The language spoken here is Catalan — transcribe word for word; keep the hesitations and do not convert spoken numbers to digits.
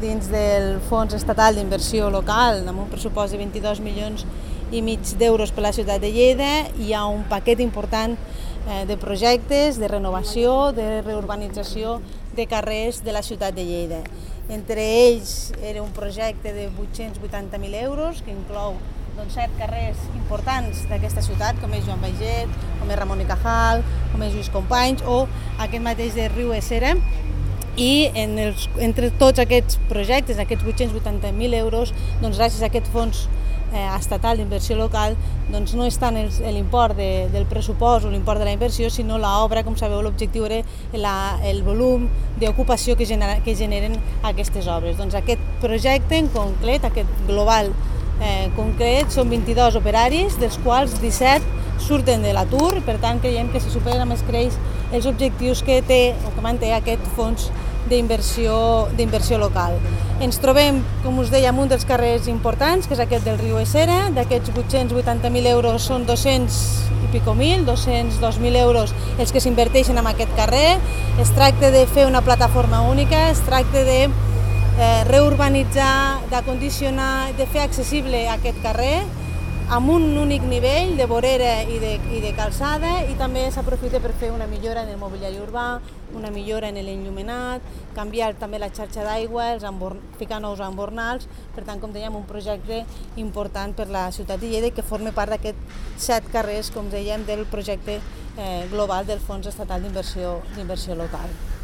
dins del Fons Estatal d'Inversió Local, amb un pressupost de vint-i-dos milions i mig d'euros per a la ciutat de Lleida. Hi ha un paquet important de projectes, de renovació, de reurbanització de carrers de la ciutat de Lleida. Entre ells era un projecte de vuit-cents vuitanta mil euros que inclou doncs, set carrers importants d'aquesta ciutat, com és Joan Baiget, com és Ramon y Cajal, com és Lluís Companys o aquest mateix de Riu Ecera. I en els, entre tots aquests projectes, aquests vuit-cents vuitanta mil euros, doncs, gràcies a aquest fons eh, estatal d'inversió local, doncs, no és tant l'import de, del pressupost o l'import de la inversió, sinó l'obra, com sabeu, l'objectiu era la, el volum d'ocupació que, genera, que generen aquestes obres. Doncs aquest projecte en concret, aquest global eh, concret, són vint-i-dos operaris, dels quals disset surten de l'atur, per tant creiem que se superen amb escreix els objectius que té o que manté aquest fons d'inversió local. Ens trobem, com us deia, en un dels carrers importants, que és aquest del Riu Ecera. D'aquests vuit-cents vuitanta mil euros són dos-cents i pico mil, dos-cents dos mil euros els que s'inverteixen en aquest carrer. Es tracta de fer una plataforma única, es tracta de eh, reurbanitzar, d'acondicionar, de fer accessible aquest carrer amb un únic nivell de vorera i de, i de calçada, i també s'aprofita per fer una millora en el mobiliari urbà, una millora en l'enllumenat, canviar també la xarxa d'aigua, ficar nous embornals. Per tant, com dèiem, un projecte important per la ciutat de Lleida que forma part d'aquests set carrers, com dèiem, del projecte eh, global del Fons Estatal d'Inversió Local.